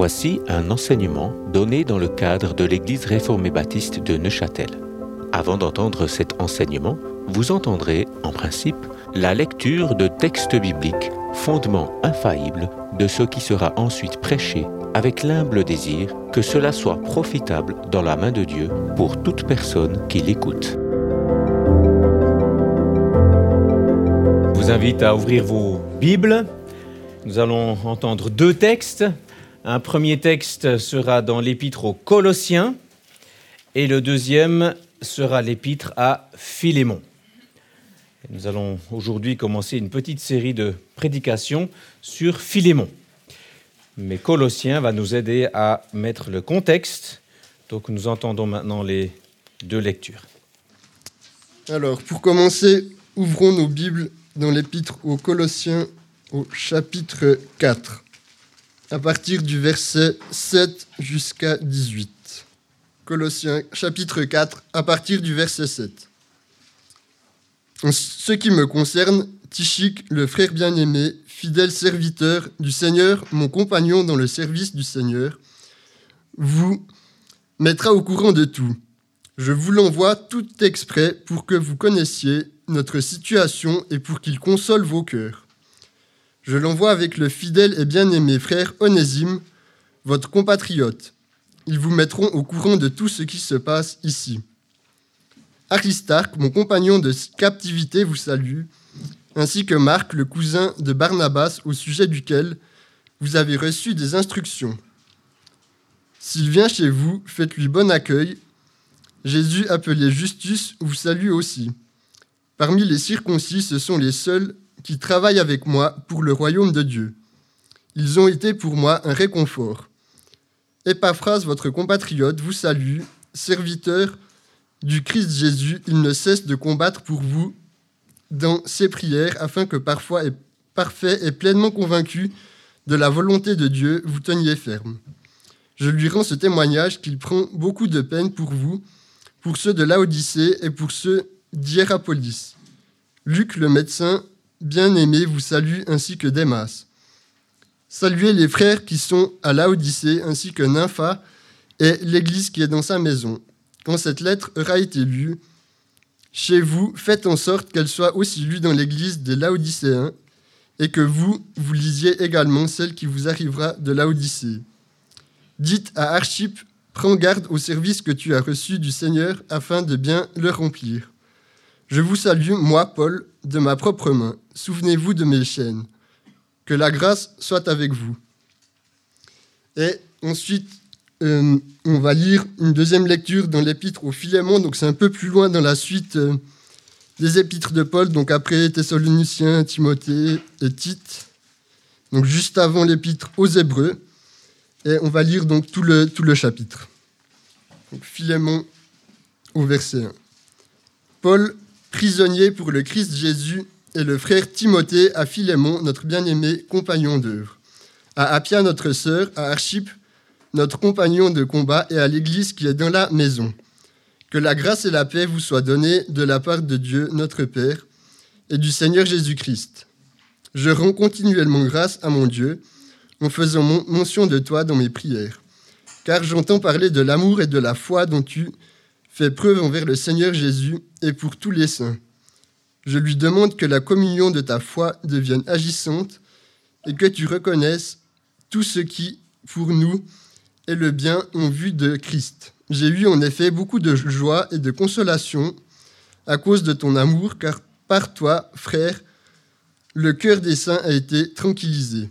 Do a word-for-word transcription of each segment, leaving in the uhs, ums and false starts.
Voici un enseignement donné dans le cadre de l'Église réformée baptiste de Neuchâtel. Avant d'entendre cet enseignement, vous entendrez, en principe, la lecture de textes bibliques, fondement infaillible de ce qui sera ensuite prêché, avec l'humble désir que cela soit profitable dans la main de Dieu pour toute personne qui l'écoute. Je vous invite à ouvrir vos Bibles. Nous allons entendre deux textes. Un premier texte sera dans l'épître aux Colossiens et le deuxième sera l'épître à Philémon. Et nous allons aujourd'hui commencer une petite série de prédications sur Philémon. Mais Colossiens va nous aider à mettre le contexte. Donc nous entendons maintenant les deux lectures. Alors, pour commencer, ouvrons nos Bibles dans l'épître aux Colossiens au chapitre quatre, à partir du verset sept jusqu'à dix-huit. Colossiens chapitre quatre, à partir du verset sept. En ce qui me concerne, Tychik, le frère bien-aimé, fidèle serviteur du Seigneur, mon compagnon dans le service du Seigneur, vous mettra au courant de tout. Je vous l'envoie tout exprès pour que vous connaissiez notre situation et pour qu'il console vos cœurs. Je l'envoie avec le fidèle et bien-aimé frère Onésime, votre compatriote. Ils vous mettront au courant de tout ce qui se passe ici. Aristarque, mon compagnon de captivité, vous salue, ainsi que Marc, le cousin de Barnabas, au sujet duquel vous avez reçu des instructions. S'il vient chez vous, faites-lui bon accueil. Jésus, appelé Justus, vous salue aussi. Parmi les circoncis, ce sont les seuls qui travaillent avec moi pour le royaume de Dieu. Ils ont été pour moi un réconfort. Épaphras, votre compatriote, vous salue, serviteur du Christ Jésus. Il ne cesse de combattre pour vous dans ses prières, afin que parfois et parfait et pleinement convaincu de la volonté de Dieu, vous teniez ferme. Je lui rends ce témoignage qu'il prend beaucoup de peine pour vous, pour ceux de Laodicée et pour ceux d'Hiérapolis. Luc, le médecin bien-aimé, vous salue, ainsi que Démas. Saluez les frères qui sont à Laodicée, ainsi que Nympha et l'église qui est dans sa maison. Quand cette lettre aura été lue chez vous, faites en sorte qu'elle soit aussi lue dans l'église des Laodicéens et que vous, vous lisiez également celle qui vous arrivera de Laodicée. Dites à Archippe, prends garde au service que tu as reçu du Seigneur afin de bien le remplir. Je vous salue, moi, Paul, de ma propre main. Souvenez-vous de mes chaînes. Que la grâce soit avec vous. Et ensuite, euh, on va lire une deuxième lecture dans l'épître aux Philémon. Donc c'est un peu plus loin dans la suite euh, des épîtres de Paul. Donc après Thessaloniciens, Timothée et Tite. Donc juste avant l'épître aux Hébreux. Et on va lire donc tout le, tout le chapitre. Donc Philémon au verset un. Paul, prisonnier pour le Christ Jésus, et le frère Timothée à Philémon, notre bien-aimé compagnon d'œuvre, à Appia, notre sœur, à Archippe, notre compagnon de combat, et à l'église qui est dans la maison. Que la grâce et la paix vous soient données de la part de Dieu, notre Père, et du Seigneur Jésus-Christ. Je rends continuellement grâce à mon Dieu, en faisant mention de toi dans mes prières, car j'entends parler de l'amour et de la foi dont tu fais preuve envers le Seigneur Jésus et pour tous les saints. Je lui demande que la communion de ta foi devienne agissante et que tu reconnaisses tout ce qui, pour nous, est le bien en vue de Christ. J'ai eu en effet beaucoup de joie et de consolation à cause de ton amour, car par toi, frère, le cœur des saints a été tranquillisé.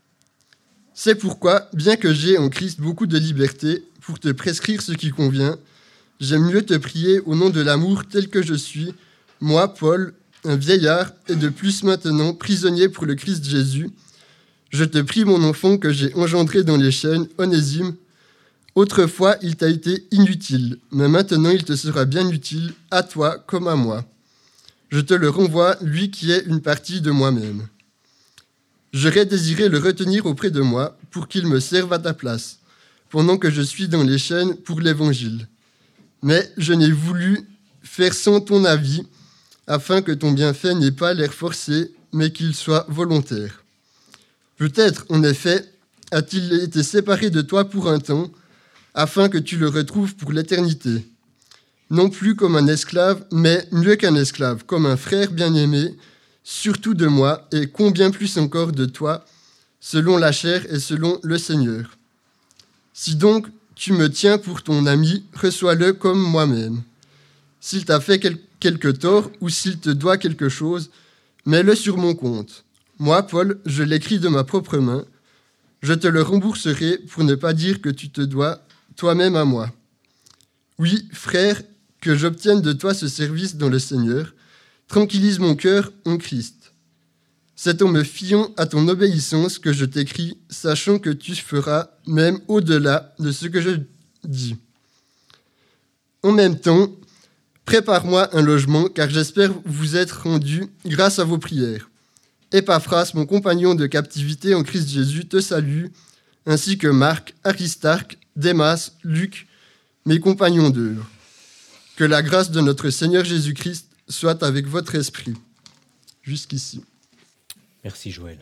C'est pourquoi, bien que j'ai en Christ beaucoup de liberté pour te prescrire ce qui convient, j'aime mieux te prier au nom de l'amour tel que je suis, moi, Paul, un vieillard, et de plus maintenant prisonnier pour le Christ Jésus. Je te prie, mon enfant, que j'ai engendré dans les chaînes, Onésime. Autrefois, il t'a été inutile, mais maintenant il te sera bien utile, à toi comme à moi. Je te le renvoie, lui qui est une partie de moi-même. J'aurais désiré le retenir auprès de moi pour qu'il me serve à ta place, pendant que je suis dans les chaînes pour l'Évangile. Mais je n'ai voulu faire sans ton avis, afin que ton bienfait n'ait pas l'air forcé, mais qu'il soit volontaire. Peut-être, en effet, a-t-il été séparé de toi pour un temps, afin que tu le retrouves pour l'éternité? Non plus comme un esclave, mais mieux qu'un esclave, comme un frère bien-aimé, surtout de moi, et combien plus encore de toi, selon la chair et selon le Seigneur. Si donc tu me tiens pour ton ami, reçois-le comme moi-même. S'il t'a fait quel- quelque tort ou s'il te doit quelque chose, mets-le sur mon compte. Moi, Paul, je l'écris de ma propre main. Je te le rembourserai pour ne pas dire que tu te dois toi-même à moi. Oui, frère, que j'obtienne de toi ce service dans le Seigneur. Tranquillise mon cœur en Christ. C'est en me fiant à ton obéissance que je t'écris, sachant que tu feras même au-delà de ce que je dis. En même temps, prépare-moi un logement, car j'espère vous être rendu grâce à vos prières. Épaphras, mon compagnon de captivité en Christ Jésus, te salue, ainsi que Marc, Aristarque, Démas, Luc, mes compagnons d'œuvre. Que la grâce de notre Seigneur Jésus-Christ soit avec votre esprit. Jusqu'ici. Merci Joël.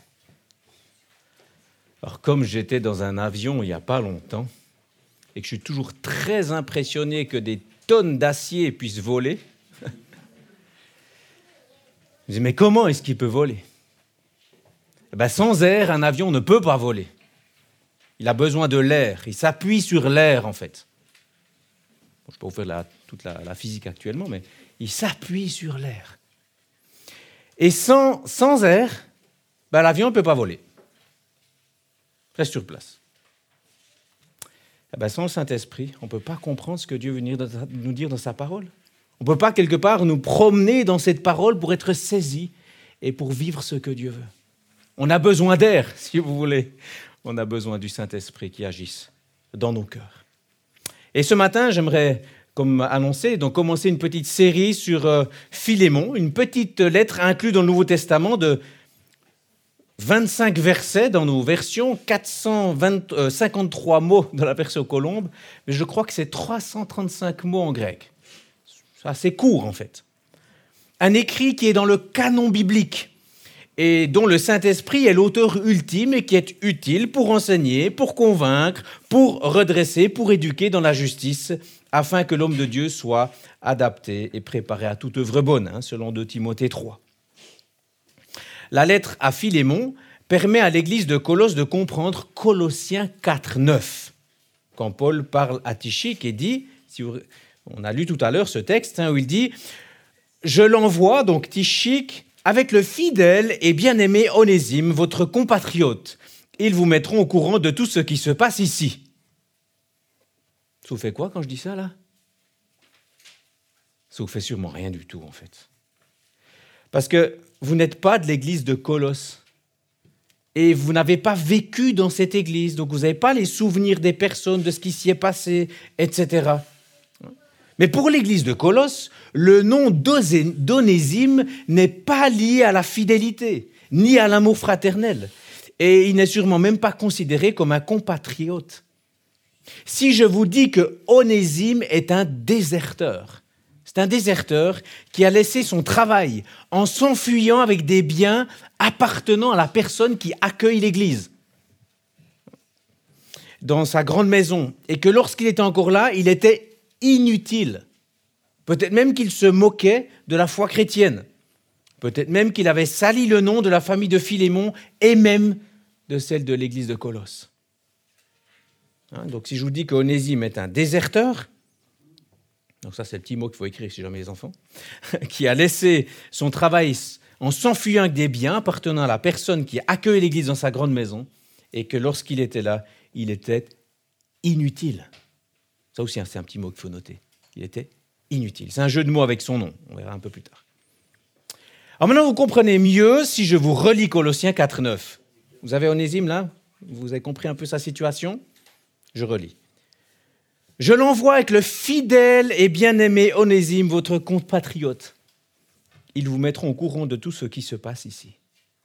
Alors comme j'étais dans un avion il n'y a pas longtemps, et que je suis toujours très impressionné que des tonnes d'acier puissent voler, je me dis, mais comment est-ce qu'il peut voler? Eh ben, sans air, un avion ne peut pas voler. Il a besoin de l'air, il s'appuie sur l'air en fait. Bon, je ne peux pas vous faire la, toute la, la physique actuellement, mais il s'appuie sur l'air. Et sans, sans air, ben, l'avion ne peut pas voler. Reste sur place. Eh ben, sans le Saint-Esprit, on ne peut pas comprendre ce que Dieu veut nous dire dans sa parole. On ne peut pas quelque part nous promener dans cette parole pour être saisis et pour vivre ce que Dieu veut. On a besoin d'air, si vous voulez. On a besoin du Saint-Esprit qui agisse dans nos cœurs. Et ce matin, j'aimerais, comme annoncé, donc commencer une petite série sur euh, Philémon, une petite lettre inclue dans le Nouveau Testament de vingt-cinq versets dans nos versions, quatre cent cinquante-trois mots dans la version Colombe, mais je crois que c'est trois cent trente-cinq mots en grec. C'est assez court en fait. Un écrit qui est dans le canon biblique et dont le Saint-Esprit est l'auteur ultime et qui est utile pour enseigner, pour convaincre, pour redresser, pour éduquer dans la justice, afin que l'homme de Dieu soit adapté et préparé à toute œuvre bonne, hein, selon deux Timothée trois. La lettre à Philémon permet à l'église de Colosse de comprendre Colossiens quatre neuf, quand Paul parle à Tychique et dit, si vous, on a lu tout à l'heure ce texte, hein, où il dit « Je l'envoie, donc Tychique, avec le fidèle et bien-aimé Onésime, votre compatriote. Ils vous mettront au courant de tout ce qui se passe ici. » Ça vous fait quoi quand je dis ça, là? Ça vous fait sûrement rien du tout, en fait. Parce que vous n'êtes pas de l'église de Colosse. Et vous n'avez pas vécu dans cette église, donc vous n'avez pas les souvenirs des personnes, de ce qui s'y est passé, et cetera. Mais pour l'église de Colosse, le nom d'Onésime n'est pas lié à la fidélité, ni à l'amour fraternel. Et il n'est sûrement même pas considéré comme un compatriote. Si je vous dis que Onésime est un déserteur, c'est un déserteur qui a laissé son travail en s'enfuyant avec des biens appartenant à la personne qui accueille l'église dans sa grande maison, et que lorsqu'il était encore là, il était inutile. Peut-être même qu'il se moquait de la foi chrétienne. Peut-être même qu'il avait sali le nom de la famille de Philémon et même de celle de l'église de Colosse. Hein, donc si je vous dis qu'Onésime est un déserteur, donc ça c'est le petit mot qu'il faut écrire si jamais les enfants, qui a laissé son travail en s'enfuyant avec des biens appartenant à la personne qui accueille l'église dans sa grande maison, et que lorsqu'il était là, il était inutile. Ça aussi, c'est un petit mot qu'il faut noter. Il était inutile. C'est un jeu de mots avec son nom. On verra un peu plus tard. Alors maintenant, vous comprenez mieux si je vous relis Colossiens quatre neuf. Vous avez Onésime là? Vous avez compris un peu sa situation? Je relis. « Je l'envoie avec le fidèle et bien-aimé Onésime, votre compatriote. Ils vous mettront au courant de tout ce qui se passe ici. »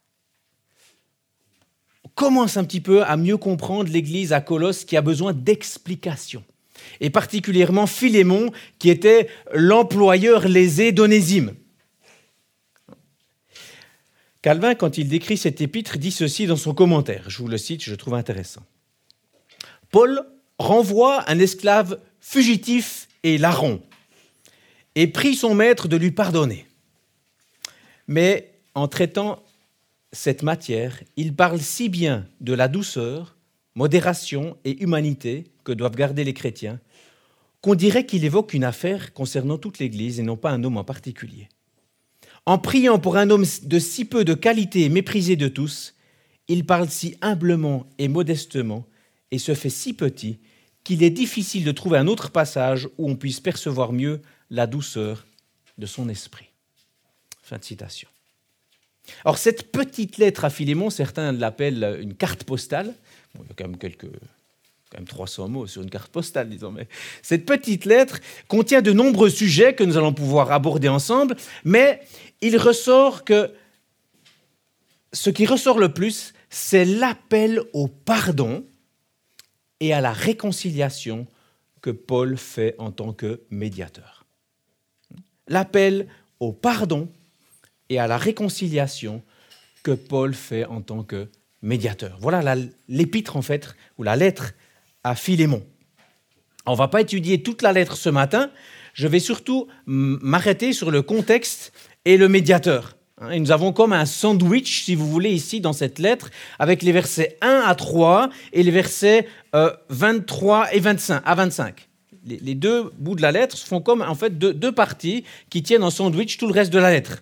On commence un petit peu à mieux comprendre l'église à Colosse qui a besoin d'explications. Et particulièrement Philémon, qui était l'employeur lésé d'Onésime. Calvin, quand il décrit cette épître, dit ceci dans son commentaire. Je vous le cite, je le trouve intéressant. Paul renvoie un esclave fugitif et larron et prie son maître de lui pardonner. Mais en traitant cette matière, il parle si bien de la douceur, modération et humanité que doivent garder les chrétiens, qu'on dirait qu'il évoque une affaire concernant toute l'Église et non pas un homme en particulier. En priant pour un homme de si peu de qualité et méprisé de tous, il parle si humblement et modestement et se fait si petit qu'il est difficile de trouver un autre passage où on puisse percevoir mieux la douceur de son esprit. Fin de citation. Alors, cette petite lettre à Philémon, certains l'appellent une carte postale. Bon, il y a quand même quelques, quand même trois cents mots sur une carte postale, disons. Mais cette petite lettre contient de nombreux sujets que nous allons pouvoir aborder ensemble, mais il ressort que ce qui ressort le plus, c'est l'appel au pardon et à la réconciliation que Paul fait en tant que médiateur. L'appel au pardon et à la réconciliation que Paul fait en tant que médiateur. Voilà la, l'épître, en fait, ou la lettre à Philémon. On ne va pas étudier toute la lettre ce matin, je vais surtout m'arrêter sur le contexte et le médiateur. Et nous avons comme un sandwich, si vous voulez, ici, dans cette lettre, avec les versets un à trois et les versets euh, vingt-trois et vingt-cinq, à vingt-cinq. Les, les deux bouts de la lettre font comme, en fait, deux, deux parties qui tiennent en sandwich tout le reste de la lettre.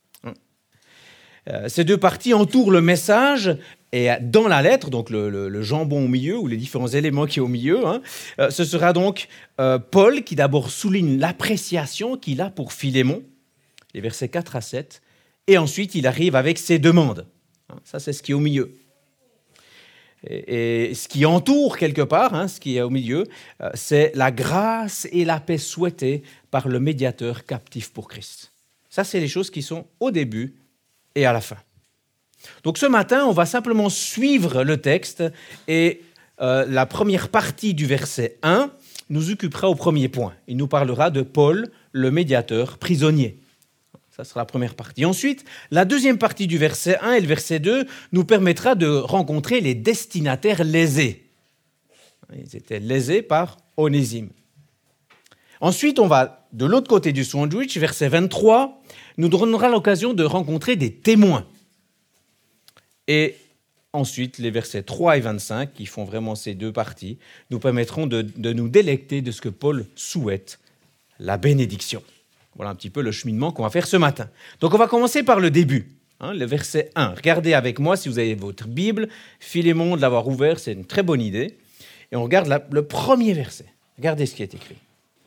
Euh, ces deux parties entourent le message et dans la lettre, donc le, le, le jambon au milieu, ou les différents éléments qui sont au milieu, hein, euh, ce sera donc euh, Paul qui d'abord souligne l'appréciation qu'il a pour Philémon, les versets quatre à sept, et ensuite il arrive avec ses demandes. Ça, c'est ce qui est au milieu. Et, et ce qui entoure quelque part, hein, ce qui est au milieu, euh, c'est la grâce et la paix souhaitées par le médiateur captif pour Christ. Ça, c'est les choses qui sont au début et à la fin. Donc ce matin, on va simplement suivre le texte et euh, la première partie du verset un nous occupera au premier point. Il nous parlera de Paul, le médiateur prisonnier. Ça sera la première partie. Ensuite, la deuxième partie du verset un et le verset deux nous permettra de rencontrer les destinataires lésés. Ils étaient lésés par Onésime. Ensuite, on va de l'autre côté du sandwich, verset vingt-trois, nous donnera l'occasion de rencontrer des témoins. Et ensuite, les versets trois et vingt-cinq, qui font vraiment ces deux parties, nous permettront de, de nous délecter de ce que Paul souhaite, la bénédiction. Voilà un petit peu le cheminement qu'on va faire ce matin. Donc on va commencer par le début, hein, le verset un. Regardez avec moi, si vous avez votre Bible, Philémon, de l'avoir ouvert, c'est une très bonne idée. Et on regarde la, le premier verset. Regardez ce qui est écrit.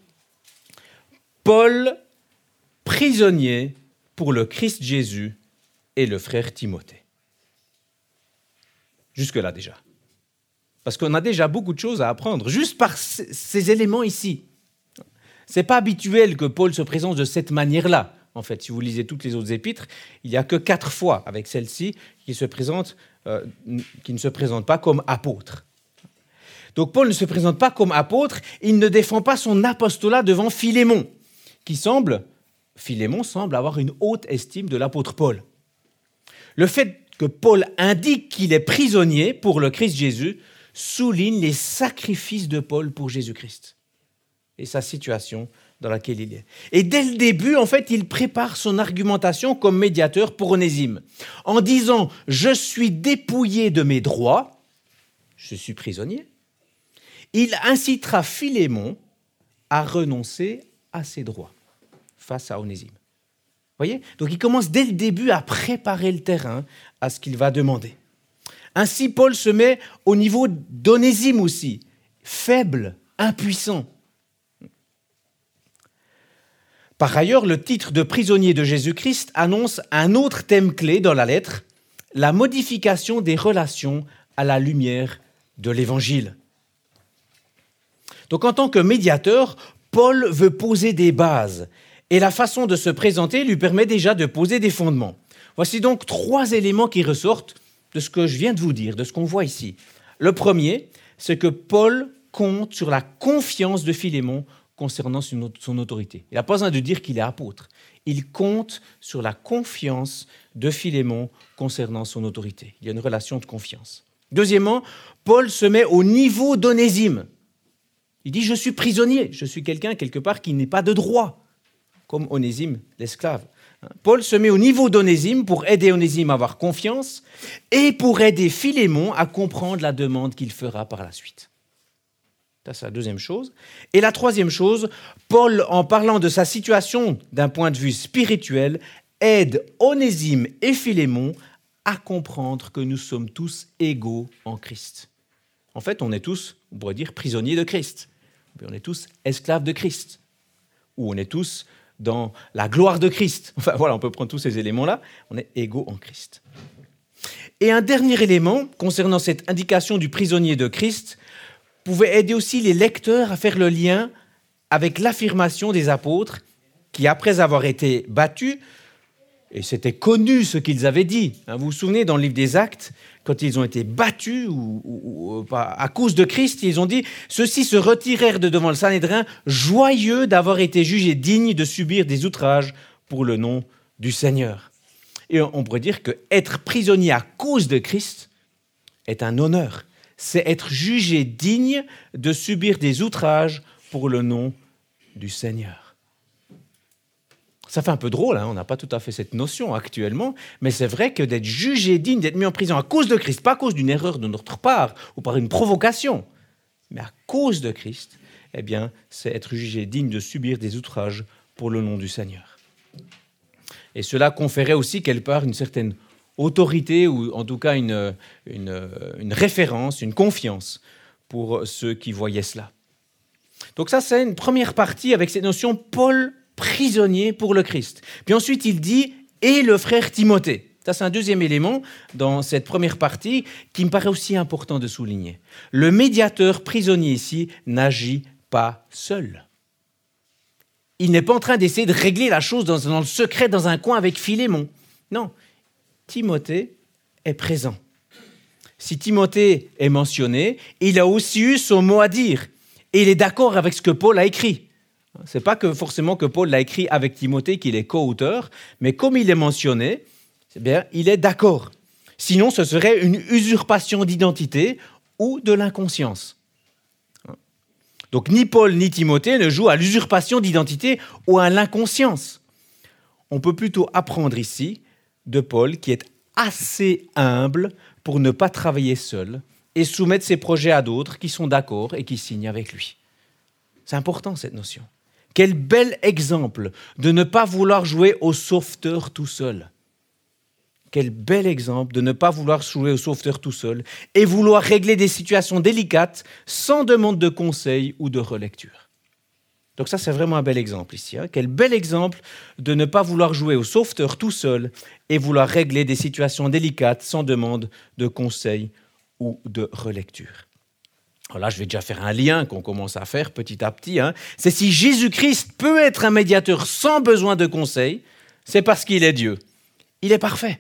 Paul, prisonnier pour le Christ Jésus et le frère Timothée. Jusque-là déjà. Parce qu'on a déjà beaucoup de choses à apprendre, juste par c- ces éléments ici. Ce n'est pas habituel que Paul se présente de cette manière-là. En fait, si vous lisez toutes les autres épîtres, il n'y a que quatre fois avec celle-ci qui, se présente, euh, qui ne se présente pas comme apôtre. Donc Paul ne se présente pas comme apôtre, il ne défend pas son apostolat devant Philémon, qui semble, Philémon semble avoir une haute estime de l'apôtre Paul. Le fait que Paul indique qu'il est prisonnier pour le Christ Jésus souligne les sacrifices de Paul pour Jésus-Christ et sa situation dans laquelle il est. Et dès le début, en fait, il prépare son argumentation comme médiateur pour Onésime, en disant « Je suis dépouillé de mes droits, je suis prisonnier ». Il incitera Philémon à renoncer à ses droits face à Onésime. Vous voyez ? Donc il commence dès le début à préparer le terrain à ce qu'il va demander. Ainsi, Paul se met au niveau d'Onésime aussi, faible, impuissant. Par ailleurs, le titre de prisonnier de Jésus-Christ annonce un autre thème clé dans la lettre, la modification des relations à la lumière de l'Évangile. Donc en tant que médiateur, Paul veut poser des bases et la façon de se présenter lui permet déjà de poser des fondements. Voici donc trois éléments qui ressortent de ce que je viens de vous dire, de ce qu'on voit ici. Le premier, c'est que Paul compte sur la confiance de Philémon concernant son autorité. Il n'a pas besoin de dire qu'il est apôtre. Il compte sur la confiance de Philémon concernant son autorité. Il y a une relation de confiance. Deuxièmement, Paul se met au niveau d'Onésime. Il dit « je suis prisonnier, je suis quelqu'un quelque part qui n'est pas de droit », comme Onésime, l'esclave. Paul se met au niveau d'Onésime pour aider Onésime à avoir confiance et pour aider Philémon à comprendre la demande qu'il fera par la suite. Ça, c'est la deuxième chose. Et la troisième chose, Paul, en parlant de sa situation d'un point de vue spirituel, aide Onésime et Philémon à comprendre que nous sommes tous égaux en Christ. En fait, on est tous, on pourrait dire, prisonniers de Christ. On est tous esclaves de Christ. Ou on est tous dans la gloire de Christ. Enfin voilà, on peut prendre tous ces éléments-là. On est égaux en Christ. Et un dernier élément concernant cette indication du prisonnier de Christ pouvait aider aussi les lecteurs à faire le lien avec l'affirmation des apôtres qui, après avoir été battus, et c'était connu ce qu'ils avaient dit. Vous vous souvenez, dans le livre des Actes, quand ils ont été battus ou, ou, ou, à cause de Christ, ils ont dit « Ceux-ci se retirèrent de devant le Sanhédrin, joyeux d'avoir été jugés dignes de subir des outrages pour le nom du Seigneur. » Et on pourrait dire qu'être prisonnier à cause de Christ est un honneur. C'est être jugé digne de subir des outrages pour le nom du Seigneur. Ça fait un peu drôle, hein, on n'a pas tout à fait cette notion actuellement, mais c'est vrai que d'être jugé digne, d'être mis en prison à cause de Christ, pas à cause d'une erreur de notre part ou par une provocation, mais à cause de Christ, eh bien, c'est être jugé digne de subir des outrages pour le nom du Seigneur. Et cela conférait aussi quelque part une certaine autorité, ou en tout cas une, une, une référence, une confiance pour ceux qui voyaient cela. Donc ça, c'est une première partie avec cette notion Paul prisonnier pour le Christ. Puis ensuite, il dit « et le frère Timothée ». Ça, c'est un deuxième élément dans cette première partie qui me paraît aussi important de souligner. Le médiateur prisonnier ici n'agit pas seul. Il n'est pas en train d'essayer de régler la chose dans, dans le secret, dans un coin avec Philémon. Non. Timothée est présent. Si Timothée est mentionné, il a aussi eu son mot à dire. Et il est d'accord avec ce que Paul a écrit. Ce n'est pas que forcément que Paul l'a écrit avec Timothée, qu'il est co-auteur, mais comme il est mentionné, eh bien, il est d'accord. Sinon, ce serait une usurpation d'identité ou de l'inconscience. Donc, ni Paul ni Timothée ne jouent à l'usurpation d'identité ou à l'inconscience. On peut plutôt apprendre ici de Paul qui est assez humble pour ne pas travailler seul et soumettre ses projets à d'autres qui sont d'accord et qui signent avec lui. C'est important cette notion. Quel bel exemple de ne pas vouloir jouer au sauveteur tout seul. Quel bel exemple de ne pas vouloir jouer au sauveteur tout seul et vouloir régler des situations délicates sans demande de conseil ou de relecture. Donc ça, c'est vraiment un bel exemple ici. Hein. Quel bel exemple de ne pas vouloir jouer au sauveteur tout seul et vouloir régler des situations délicates sans demande de conseil ou de relecture. Alors là, je vais déjà faire un lien qu'on commence à faire petit à petit. Hein. C'est si Jésus-Christ peut être un médiateur sans besoin de conseil, c'est parce qu'il est Dieu. Il est parfait.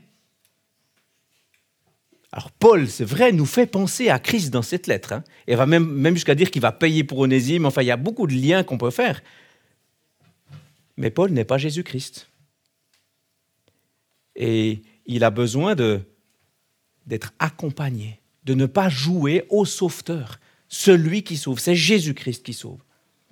Alors Paul, c'est vrai, nous fait penser à Christ dans cette lettre. Hein. Et va même, même jusqu'à dire qu'il va payer pour Onésime. Enfin, il y a beaucoup de liens qu'on peut faire. Mais Paul n'est pas Jésus-Christ. Et il a besoin de, d'être accompagné, de ne pas jouer au sauveteur. Celui qui sauve, c'est Jésus-Christ qui sauve.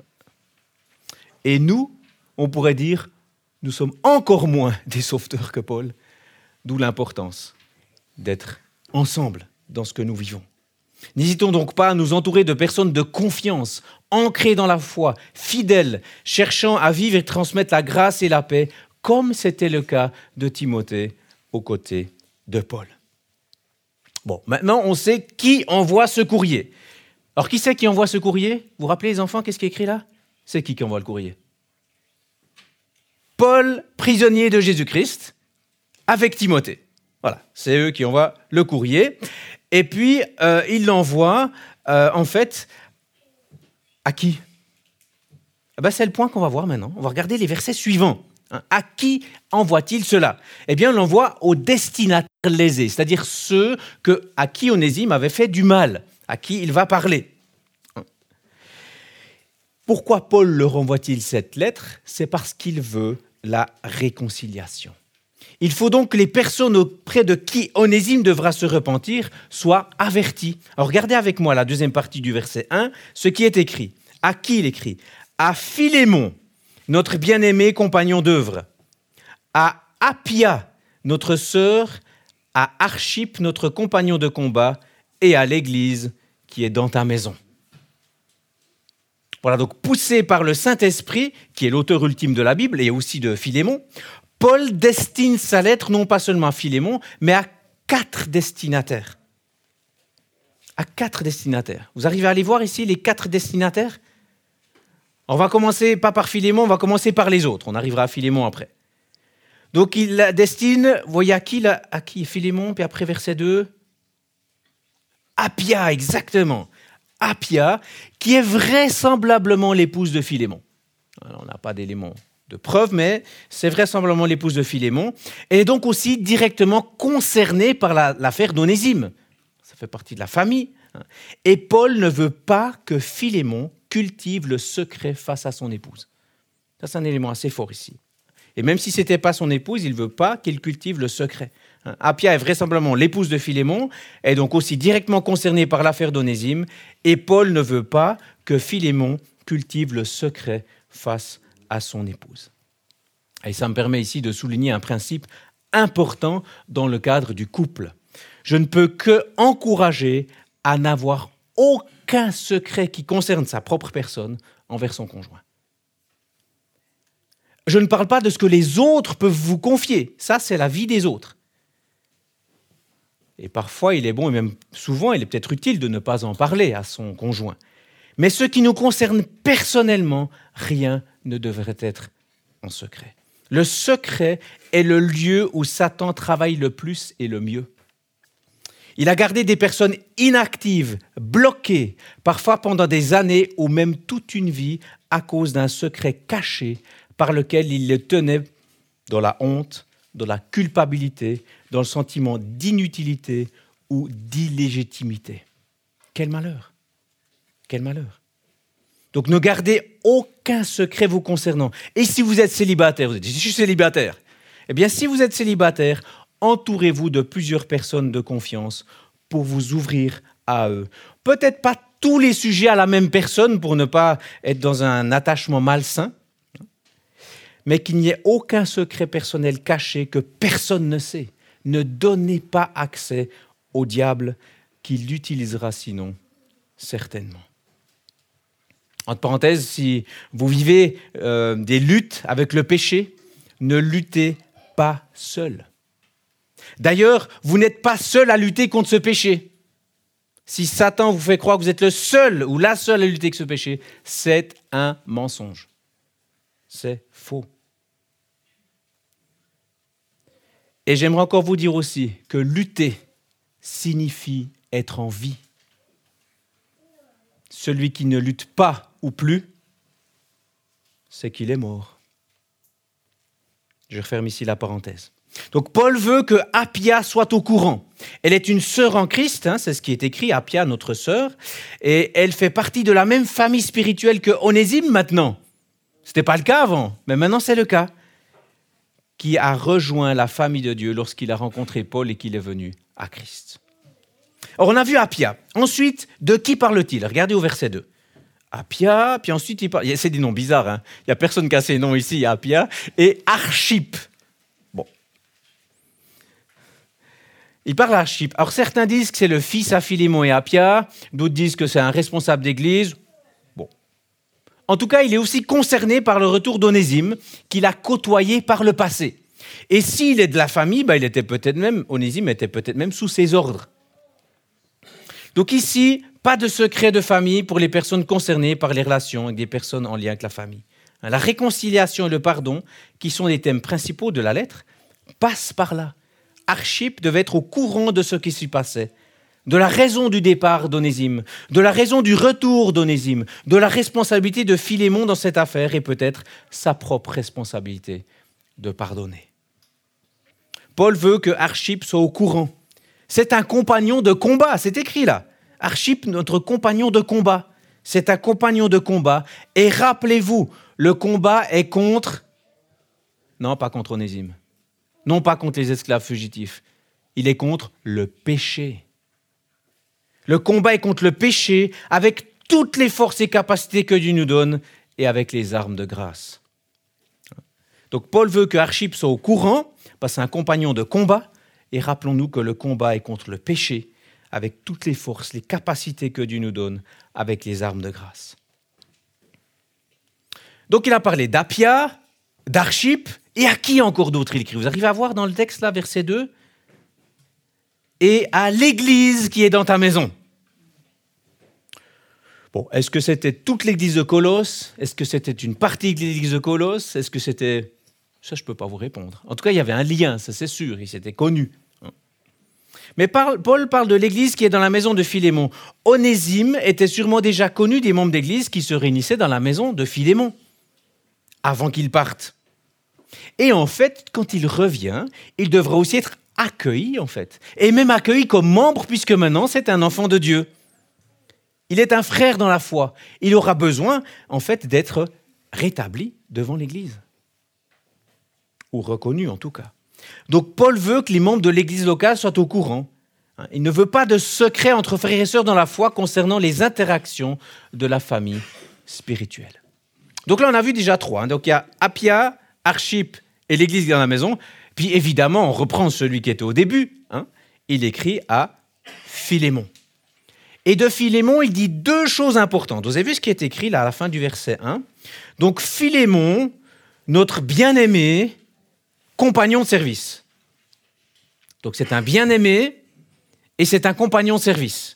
Et nous, on pourrait dire, nous sommes encore moins des sauveteurs que Paul, d'où l'importance d'être ensemble dans ce que nous vivons. N'hésitons donc pas à nous entourer de personnes de confiance, ancrées dans la foi, fidèles, cherchant à vivre et transmettre la grâce et la paix, comme c'était le cas de Timothée aux côtés de Paul. Bon, maintenant, on sait qui envoie ce courrier. Alors, qui c'est qui envoie ce courrier ? Vous vous rappelez, les enfants, qu'est-ce qui est écrit là ? C'est qui qui envoie le courrier ? Paul, prisonnier de Jésus-Christ, avec Timothée. Voilà, c'est eux qui envoient le courrier. Et puis, euh, ils l'envoient, euh, en fait, à qui ? Eh ben, c'est le point qu'on va voir maintenant. On va regarder les versets suivants. Hein. À qui envoie-t-il cela ? Eh bien, on l'envoie aux destinataires lésés, c'est-à-dire ceux que, à qui Onésime avait fait du mal, à qui il va parler. Pourquoi Paul leur envoie-t-il cette lettre ? C'est parce qu'il veut la réconciliation. Il faut donc que les personnes auprès de qui Onésime devra se repentir soient averties. Alors regardez avec moi la deuxième partie du verset un, ce qui est écrit. À qui il écrit ? À Philémon, notre bien-aimé compagnon d'œuvre. À Appia, notre sœur. À Archippe, notre compagnon de combat. Et à l'Église qui est dans ta maison. Voilà, donc poussé par le Saint-Esprit, qui est l'auteur ultime de la Bible et aussi de Philémon, Paul destine sa lettre non pas seulement à Philémon, mais à quatre destinataires. À quatre destinataires. Vous arrivez à aller voir ici les quatre destinataires ? On va commencer pas par Philémon, on va commencer par les autres. On arrivera à Philémon après. Donc il la destine, vous voyez à qui, là, à qui Philémon, puis après verset deux. Appia, exactement. Appia, qui est vraisemblablement l'épouse de Philémon. Alors, on n'a pas d'éléments de preuve, mais c'est vraisemblablement l'épouse de Philémon. Elle est donc aussi directement concernée par la, l'affaire d'Onésime. Ça fait partie de la famille. Et Paul ne veut pas que Philémon cultive le secret face à son épouse. Ça, c'est un élément assez fort ici. Et même si ce n'était pas son épouse, il ne veut pas qu'il cultive le secret. Appia est vraisemblablement l'épouse de Philémon, est donc aussi directement concernée par l'affaire d'Onésime, et Paul ne veut pas que Philémon cultive le secret face à son épouse. Et ça me permet ici de souligner un principe important dans le cadre du couple. Je ne peux qu'encourager à n'avoir aucun secret qui concerne sa propre personne envers son conjoint. Je ne parle pas de ce que les autres peuvent vous confier. Ça, c'est la vie des autres. Et parfois, il est bon, et même souvent, il est peut-être utile de ne pas en parler à son conjoint. Mais ce qui nous concerne personnellement, rien ne devrait être en secret. Le secret est le lieu où Satan travaille le plus et le mieux. Il a gardé des personnes inactives, bloquées, parfois pendant des années ou même toute une vie, à cause d'un secret caché par lequel il les tenait dans la honte, dans la culpabilité, dans le sentiment d'inutilité ou d'illégitimité. Quel malheur! Quel malheur! Donc ne gardez aucun secret vous concernant. Et si vous êtes célibataire, vous dites « je suis célibataire », eh bien si vous êtes célibataire, entourez-vous de plusieurs personnes de confiance pour vous ouvrir à eux. Peut-être pas tous les sujets à la même personne pour ne pas être dans un attachement malsain, mais qu'il n'y ait aucun secret personnel caché que personne ne sait. Ne donnez pas accès au diable qui l'utilisera sinon, certainement. Entre parenthèses, si vous vivez euh, des luttes avec le péché, ne luttez pas seul. D'ailleurs, vous n'êtes pas seul à lutter contre ce péché. Si Satan vous fait croire que vous êtes le seul ou la seule à lutter avec ce péché, c'est un mensonge. C'est faux. Et j'aimerais encore vous dire aussi que lutter signifie être en vie. Celui qui ne lutte pas ou plus, c'est qu'il est mort. Je referme ici la parenthèse. Donc Paul veut que Appia soit au courant. Elle est une sœur en Christ, hein, c'est ce qui est écrit, Appia, notre sœur, et elle fait partie de la même famille spirituelle que Onésime maintenant. Ce n'était pas le cas avant, mais maintenant c'est le cas. Qui a rejoint la famille de Dieu lorsqu'il a rencontré Paul et qu'il est venu à Christ. Or, on a vu Appia. Ensuite, de qui parle-t-il ? Regardez au verset deux. Appia, puis ensuite, il parle... c'est des noms bizarres. Hein. Il n'y a personne qui a ces noms ici, il y a Appia. Et Archippe. Bon. Il parle à Archippe. Alors, certains disent que c'est le fils à Philémon et Appia. D'autres disent que c'est un responsable d'église. Bon. En tout cas, il est aussi concerné par le retour d'Onésime, qu'il a côtoyé par le passé. Et s'il est de la famille, bah, il était peut-être même, Onésime était peut-être même sous ses ordres. Donc ici, pas de secret de famille pour les personnes concernées par les relations avec des personnes en lien avec la famille. La réconciliation et le pardon, qui sont les thèmes principaux de la lettre, passent par là. Archippe devait être au courant de ce qui s'y passait, de la raison du départ d'Onésime, de la raison du retour d'Onésime, de la responsabilité de Philémon dans cette affaire et peut-être sa propre responsabilité de pardonner. Paul veut que Archippe soit au courant. C'est un compagnon de combat, c'est écrit là. Archippe, notre compagnon de combat. c'est un compagnon de combat. Et rappelez-vous, le combat est contre... Non, pas contre Onésime. Non, pas contre les esclaves fugitifs. Il est contre le péché. Le combat est contre le péché avec toutes les forces et capacités que Dieu nous donne et avec les armes de grâce. Donc Paul veut que Archippe soit au courant, parce que c'est un compagnon de combat, et rappelons-nous que le combat est contre le péché avec toutes les forces, les capacités que Dieu nous donne avec les armes de grâce. Donc il a parlé d'Appia, d'Archippe, et à qui encore d'autres il écrit? Vous arrivez à voir dans le texte, là, verset deux? Et à l'église qui est dans ta maison. Bon, est-ce que c'était toute l'église de Colosse? Est-ce que c'était une partie de l'église de Colosse? Est-ce que c'était... Ça, je ne peux pas vous répondre. En tout cas, il y avait un lien, ça c'est sûr, il s'était connu. Mais Paul parle de l'église qui est dans la maison de Philémon. Onésime était sûrement déjà connu des membres d'église qui se réunissaient dans la maison de Philémon, avant qu'il parte. Et en fait, quand il revient, il devra aussi être accueilli, en fait. Et même accueilli comme membre, puisque maintenant, c'est un enfant de Dieu. Il est un frère dans la foi. Il aura besoin, en fait, d'être rétabli devant l'Église. Ou reconnu, en tout cas. Donc, Paul veut que les membres de l'Église locale soient au courant. Il ne veut pas de secret entre frères et sœurs dans la foi concernant les interactions de la famille spirituelle. Donc là, on a vu déjà trois. Donc, il y a Appia, Archippe et l'Église dans la maison. Puis, évidemment, on reprend celui qui était au début. Hein. Il écrit à Philémon. Et de Philémon, il dit deux choses importantes. Vous avez vu ce qui est écrit là à la fin du verset un. Donc Philémon, notre bien-aimé, compagnon de service. Donc c'est un bien-aimé et c'est un compagnon de service.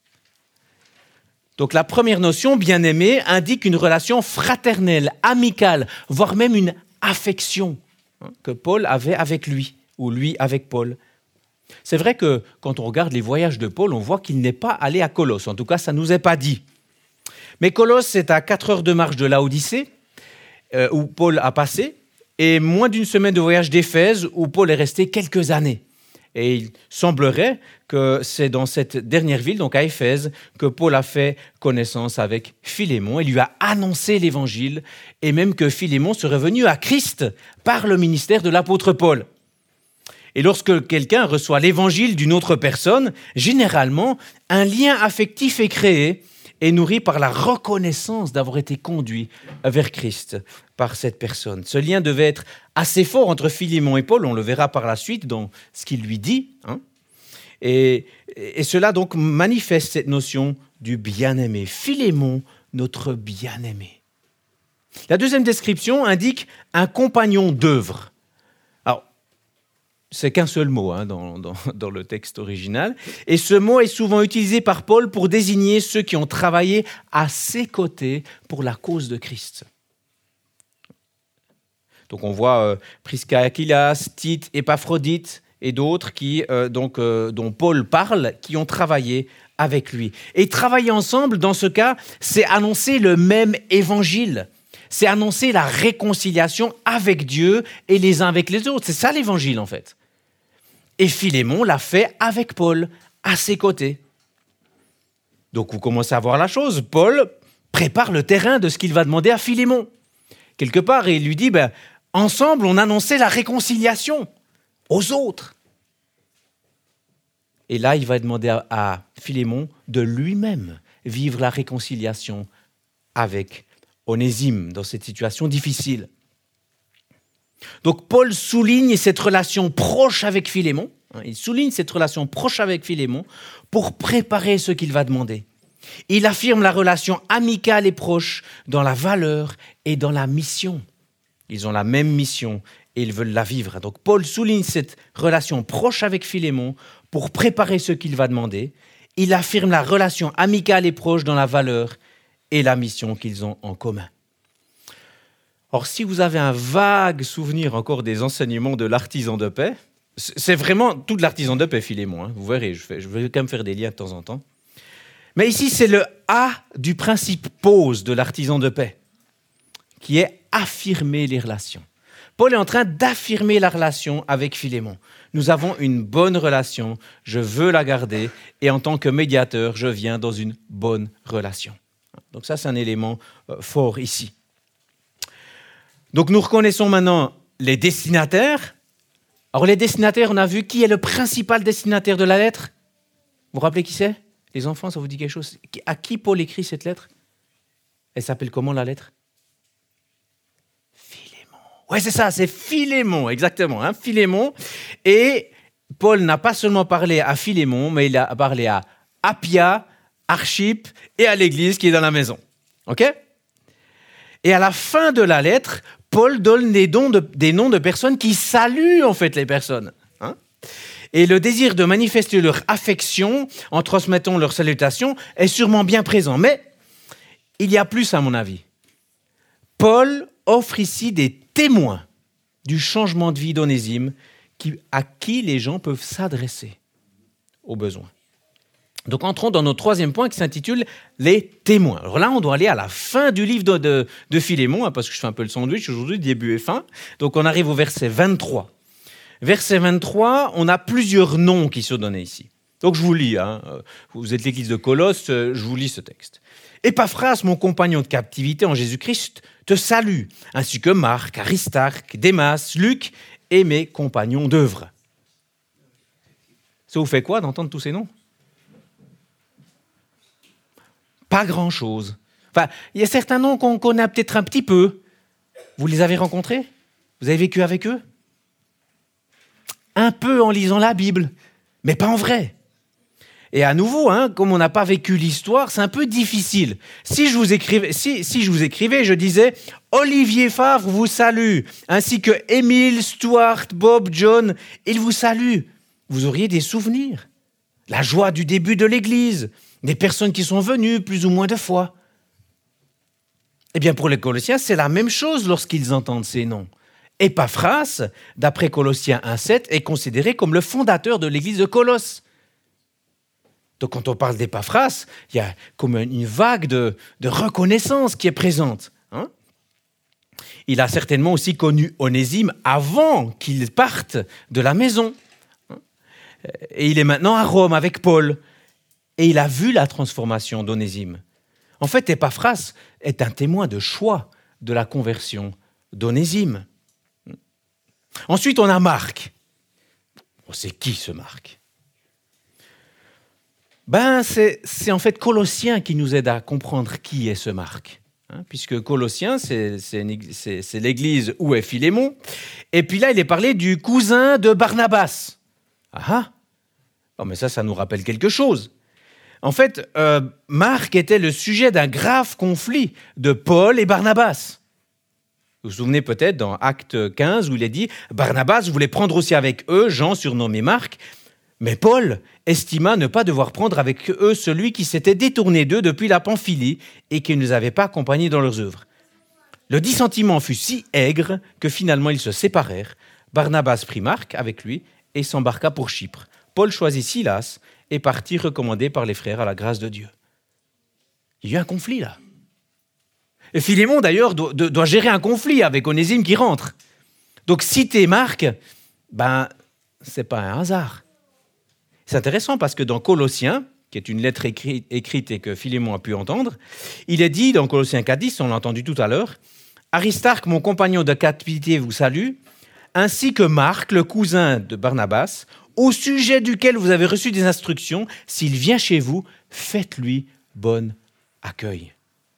Donc la première notion, bien-aimé, indique une relation fraternelle, amicale, voire même une affection hein, que Paul avait avec lui, ou lui avec Paul. C'est vrai que quand on regarde les voyages de Paul, on voit qu'il n'est pas allé à Colosse. En tout cas, ça ne nous est pas dit. Mais Colosse, c'est à quatre heures de marche de Laodicée, euh, où Paul a passé, et moins d'une semaine de voyage d'Éphèse, où Paul est resté quelques années. Et il semblerait que c'est dans cette dernière ville, donc à Éphèse, que Paul a fait connaissance avec Philémon et lui a annoncé l'Évangile, et même que Philémon serait venu à Christ par le ministère de l'apôtre Paul. Et lorsque quelqu'un reçoit l'évangile d'une autre personne, généralement, un lien affectif est créé et nourri par la reconnaissance d'avoir été conduit vers Christ par cette personne. Ce lien devait être assez fort entre Philémon et Paul, on le verra par la suite dans ce qu'il lui dit. Hein. Et, et cela donc manifeste cette notion du bien-aimé. Philémon, notre bien-aimé. La deuxième description indique un compagnon d'œuvre. C'est qu'un seul mot hein, dans, dans, dans le texte original. Et ce mot est souvent utilisé par Paul pour désigner ceux qui ont travaillé à ses côtés pour la cause de Christ. Donc on voit euh, Prisca et Aquilas, Tite, Épaphrodite et d'autres qui, euh, donc, euh, dont Paul parle, qui ont travaillé avec lui. Et travailler ensemble, dans ce cas, c'est annoncer le même évangile. C'est annoncer la réconciliation avec Dieu et les uns avec les autres. C'est ça l'évangile en fait. Et Philémon l'a fait avec Paul, à ses côtés. Donc vous commencez à voir la chose. Paul prépare le terrain de ce qu'il va demander à Philémon. Quelque part, il lui dit, ben, ensemble, on annonçait la réconciliation aux autres. Et là, il va demander à, à Philémon de lui-même vivre la réconciliation avec Onésime dans cette situation difficile. Donc Paul souligne cette relation proche avec Philémon, il souligne cette relation proche avec Philémon pour préparer ce qu'il va demander. Il affirme la relation amicale et proche dans la valeur et dans la mission. Ils ont la même mission et ils veulent la vivre. Donc Paul souligne cette relation proche avec Philémon pour préparer ce qu'il va demander. Il affirme la relation amicale et proche dans la valeur et la mission qu'ils ont en commun. Or, si vous avez un vague souvenir encore des enseignements de l'artisan de paix, c'est vraiment tout de l'artisan de paix, Philémon. Hein, vous verrez, je, fais, je vais quand même faire des liens de temps en temps. Mais ici, c'est le A du principe pose de l'artisan de paix, qui est affirmer les relations. Paul est en train d'affirmer la relation avec Philémon. Nous avons une bonne relation, je veux la garder, et en tant que médiateur, je viens dans une bonne relation. Donc ça, c'est un élément euh, fort ici. Donc nous reconnaissons maintenant les destinataires. Alors les destinataires, on a vu qui est le principal destinataire de la lettre. Vous vous rappelez qui c'est? Les enfants, ça vous dit quelque chose? À qui Paul écrit cette lettre? Elle s'appelle comment la lettre? Philémon. Ouais, c'est ça, c'est Philémon, exactement. Hein, Philémon. Et Paul n'a pas seulement parlé à Philémon, mais il a parlé à Appia, Archippe et à l'église qui est dans la maison. OK? Et à la fin de la lettre, Paul donne des, dons de, des noms de personnes qui saluent en fait les personnes. Hein? Et le désir de manifester leur affection en transmettant leurs salutations est sûrement bien présent. Mais il y a plus à mon avis. Paul offre ici des témoins du changement de vie d'Onésime qui, à qui les gens peuvent s'adresser aux besoins. Donc entrons dans notre troisième point qui s'intitule « Les témoins ». Alors là, on doit aller à la fin du livre de, de, de Philémon, hein, parce que je fais un peu le sandwich aujourd'hui, début et fin. Donc on arrive au verset vingt-trois. Verset vingt-trois, on a plusieurs noms qui sont donnés ici. Donc je vous lis, hein, vous êtes l'église de Colosse, je vous lis ce texte. « Épaphras, mon compagnon de captivité en Jésus-Christ, te salue, ainsi que Marc, Aristarque, Démas, Luc et mes compagnons d'œuvre. » Ça vous fait quoi d'entendre tous ces noms? Pas grand-chose. Enfin, il y a certains noms qu'on connaît peut-être un petit peu. Vous les avez rencontrés? Vous avez vécu avec eux? Un peu en lisant la Bible, mais pas en vrai. Et à nouveau, hein, comme on n'a pas vécu l'histoire, c'est un peu difficile. Si je vous écrivais, si, si je vous écrivais, je disais « Olivier Favre vous salue », ainsi que Émile, Stuart, Bob, John, ils vous saluent. Vous auriez des souvenirs. La joie du début de l'Église, des personnes qui sont venues plus ou moins de fois. Eh bien, pour les Colossiens, c'est la même chose lorsqu'ils entendent ces noms. Épaphras, d'après Colossiens un sept, est considéré comme le fondateur de l'église de Colosse. Donc, quand on parle d'Épaphras, il y a comme une vague de, de reconnaissance qui est présente. Hein? Il a certainement aussi connu Onésime avant qu'il parte de la maison. Et il est maintenant à Rome avec Paul. Et il a vu la transformation d'Onésime. En fait, Épaphras est un témoin de choix de la conversion d'Onésime. Ensuite, on a Marc. On sait qui ce Marc? Ben, c'est, c'est en fait Colossiens qui nous aide à comprendre qui est ce Marc. Hein, puisque Colossiens, c'est, c'est, une, c'est, c'est l'église où est Philémon. Et puis là, il est parlé du cousin de Barnabas. Ah ah! Oh, mais ça, ça nous rappelle quelque chose. En fait, euh, Marc était le sujet d'un grave conflit de Paul et Barnabas. Vous vous souvenez peut-être dans Acte quinze où il est dit « Barnabas voulait prendre aussi avec eux Jean, surnommé Marc, mais Paul estima ne pas devoir prendre avec eux celui qui s'était détourné d'eux depuis la Pamphylie et qui ne les avait pas accompagnés dans leurs œuvres. Le dissentiment fut si aigre que finalement ils se séparèrent. Barnabas prit Marc avec lui et s'embarca pour Chypre. Paul choisit Silas et partit recommandé par les frères à la grâce de Dieu. » Il y a eu un conflit là. Et Philémon, d'ailleurs, doit, doit gérer un conflit avec Onésime qui rentre. Donc, citer Marc, ben, c'est pas un hasard. C'est intéressant parce que dans Colossiens, qui est une lettre écrite, écrite et que Philémon a pu entendre, il est dit dans Colossiens quatre dix, on l'a entendu tout à l'heure, « Aristarque, mon compagnon de captivité, vous salue, ainsi que Marc, le cousin de Barnabas, au sujet duquel vous avez reçu des instructions, s'il vient chez vous, faites-lui bon accueil. »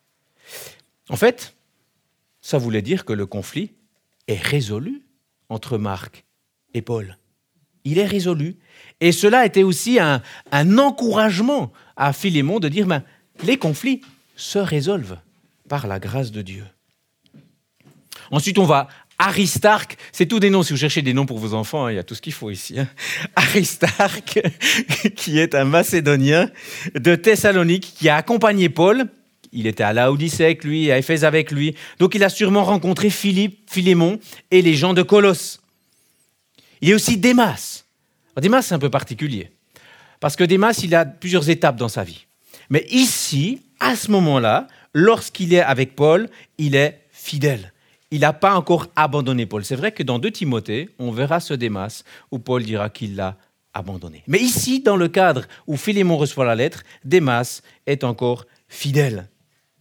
En fait, ça voulait dire que le conflit est résolu entre Marc et Paul. Il est résolu. Et cela était aussi un, un encouragement à Philémon de dire ben, les conflits se résolvent par la grâce de Dieu. Ensuite, on va Aristarque, c'est tous des noms, si vous cherchez des noms pour vos enfants, hein, il y a tout ce qu'il faut ici. Hein. Aristarque, qui est un Macédonien de Thessalonique, qui a accompagné Paul. Il était à Laodicée avec lui, à Éphèse avec lui. Donc, il a sûrement rencontré Philippe, Philémon et les gens de Colosse. Il y a aussi Démas. Alors, Démas, c'est un peu particulier. Parce que Démas, il a plusieurs étapes dans sa vie. Mais ici, à ce moment-là, lorsqu'il est avec Paul, il est fidèle. Il n'a pas encore abandonné Paul. C'est vrai que dans deux Timothée, on verra ce Démas où Paul dira qu'il l'a abandonné. Mais ici, dans le cadre où Philémon reçoit la lettre, Démas est encore fidèle.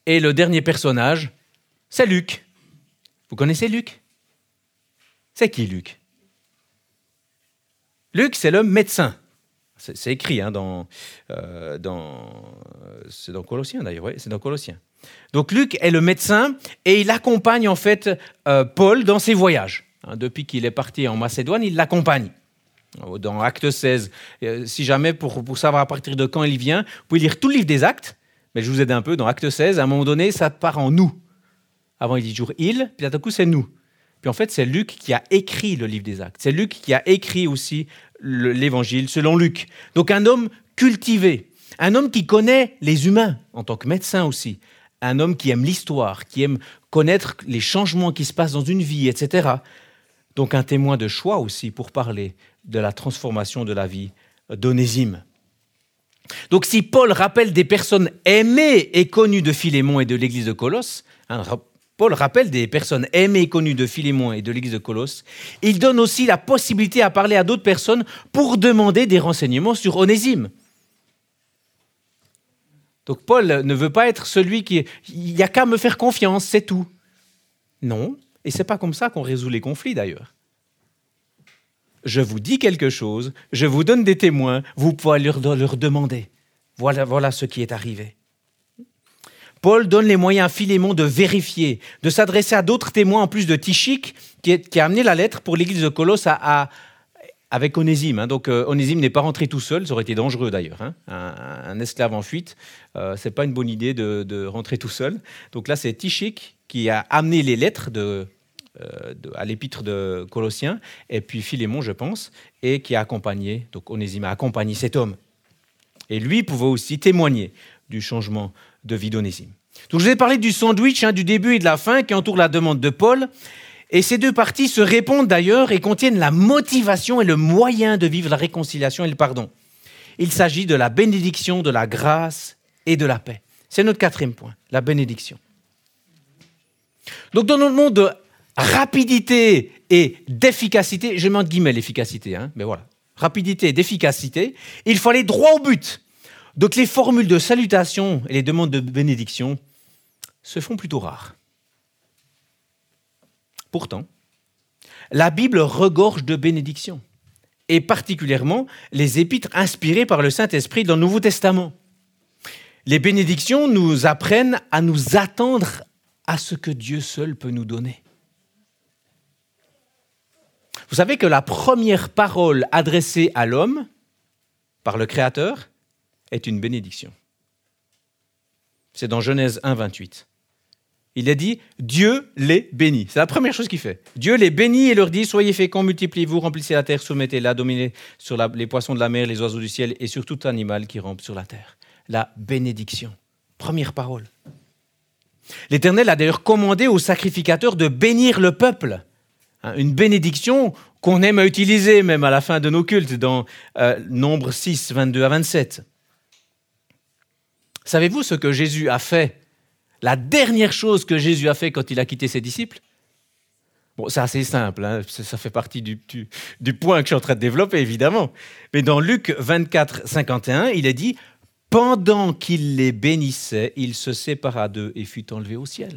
Et le dernier personnage, c'est Luc. Vous connaissez Luc? C'est qui Luc? Luc, c'est le médecin. C'est, c'est écrit hein, dans, euh, dans, c'est dans Colossiens d'ailleurs, oui, c'est dans Colossiens. Donc Luc est le médecin et il accompagne en fait euh, Paul dans ses voyages. Hein, depuis qu'il est parti en Macédoine, il l'accompagne. Dans Actes seize, euh, si jamais pour, pour savoir à partir de quand il vient, vous pouvez lire tout le livre des Actes, mais je vous aide un peu, dans Actes seize, à un moment donné, ça part en nous. Avant il dit toujours « il », puis d'un coup c'est « nous ». Puis en fait, c'est Luc qui a écrit le livre des Actes. C'est Luc qui a écrit aussi le, l'évangile selon Luc. Donc un homme cultivé, un homme qui connaît les humains en tant que médecin aussi, un homme qui aime l'histoire, qui aime connaître les changements qui se passent dans une vie, et cetera. Donc un témoin de choix aussi pour parler de la transformation de la vie d'Onésime. Donc si Paul rappelle des personnes aimées et connues de Philémon et de l'église de Colosse, hein, Paul rappelle des personnes aimées et connues de Philémon et de l'église de Colosse, il donne aussi la possibilité à parler à d'autres personnes pour demander des renseignements sur Onésime. Donc Paul ne veut pas être celui qui... Il n'y a qu'à me faire confiance, c'est tout. Non, et ce n'est pas comme ça qu'on résout les conflits d'ailleurs. Je vous dis quelque chose, je vous donne des témoins, vous pouvez leur, leur demander. Voilà, voilà ce qui est arrivé. Paul donne les moyens à Philémon de vérifier, de s'adresser à d'autres témoins en plus de Tychique, qui, est, qui a amené la lettre pour l'église de Colosse à, à, avec Onésime. Hein. Donc euh, Onésime n'est pas rentré tout seul, ça aurait été dangereux d'ailleurs. Hein. Un, un esclave en fuite, euh, ce n'est pas une bonne idée de, de rentrer tout seul. Donc là, c'est Tychique qui a amené les lettres de... De, à l'épître de Colossiens, et puis Philémon, je pense, et qui a accompagné, donc Onésime a accompagné cet homme. Et lui pouvait aussi témoigner du changement de vie d'Onésime. Donc je vous ai parlé du sandwich, hein, du début et de la fin qui entoure la demande de Paul, et ces deux parties se répondent d'ailleurs et contiennent la motivation et le moyen de vivre la réconciliation et le pardon. Il s'agit de la bénédiction, de la grâce et de la paix. C'est notre quatrième point, la bénédiction. Donc dans notre monde de rapidité et d'efficacité, je mets entre guillemets l'efficacité, hein, mais voilà, rapidité et d'efficacité, il faut aller droit au but. Donc les formules de salutation et les demandes de bénédiction se font plutôt rares. Pourtant, la Bible regorge de bénédictions, et particulièrement les épîtres inspirées par le Saint-Esprit dans le Nouveau Testament. Les bénédictions nous apprennent à nous attendre à ce que Dieu seul peut nous donner. Vous savez que la première parole adressée à l'homme par le Créateur est une bénédiction. C'est dans Genèse un, vingt-huit. Il est dit « Dieu les bénit ». C'est la première chose qu'il fait. Dieu les bénit et leur dit « Soyez féconds, multipliez-vous, remplissez la terre, soumettez-la, dominez sur la, les poissons de la mer, les oiseaux du ciel et sur tout animal qui rampe sur la terre. » La bénédiction. Première parole. L'Éternel a d'ailleurs commandé aux sacrificateurs de bénir le peuple. Une bénédiction qu'on aime à utiliser même à la fin de nos cultes dans euh, Nombre six, vingt-deux à vingt-sept. Savez-vous ce que Jésus a fait? La dernière chose que Jésus a fait quand il a quitté ses disciples? Bon, c'est assez simple, hein, ça fait partie du, du, du point que je suis en train de développer, évidemment. Mais dans Luc vingt-quatre, cinquante et un, il est dit « Pendant qu'il les bénissait, il se sépara d'eux et fut enlevé au ciel. »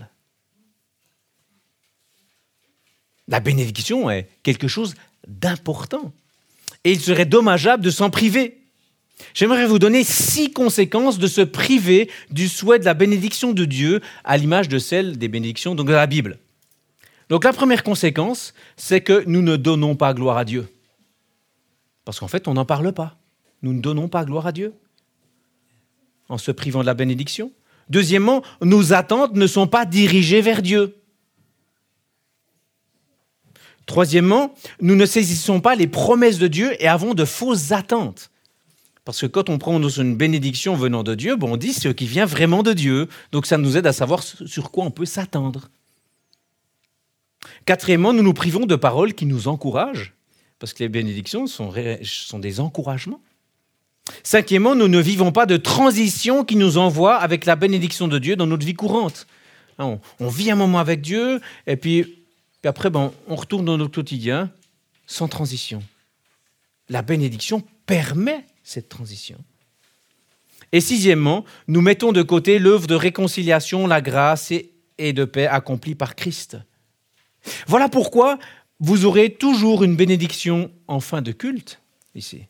La bénédiction est quelque chose d'important. Et il serait dommageable de s'en priver. J'aimerais vous donner six conséquences de se priver du souhait de la bénédiction de Dieu à l'image de celle des bénédictions donc de la Bible. Donc la première conséquence, c'est que nous ne donnons pas gloire à Dieu. Parce qu'en fait, on n'en parle pas. Nous ne donnons pas gloire à Dieu en se privant de la bénédiction. Deuxièmement, nos attentes ne sont pas dirigées vers Dieu. Troisièmement, nous ne saisissons pas les promesses de Dieu et avons de fausses attentes. Parce que quand on prend une bénédiction venant de Dieu, bon, on dit ce qui vient vraiment de Dieu. Donc ça nous aide à savoir sur quoi on peut s'attendre. Quatrièmement, nous nous privons de paroles qui nous encouragent, parce que les bénédictions sont, sont des encouragements. Cinquièmement, nous ne vivons pas de transition qui nous envoie avec la bénédiction de Dieu dans notre vie courante. On, on vit un moment avec Dieu, et puis... Puis après, ben, on retourne dans notre quotidien sans transition. La bénédiction permet cette transition. Et sixièmement, nous mettons de côté l'œuvre de réconciliation, la grâce et, et de paix accomplie par Christ. Voilà pourquoi vous aurez toujours une bénédiction en fin de culte, ici.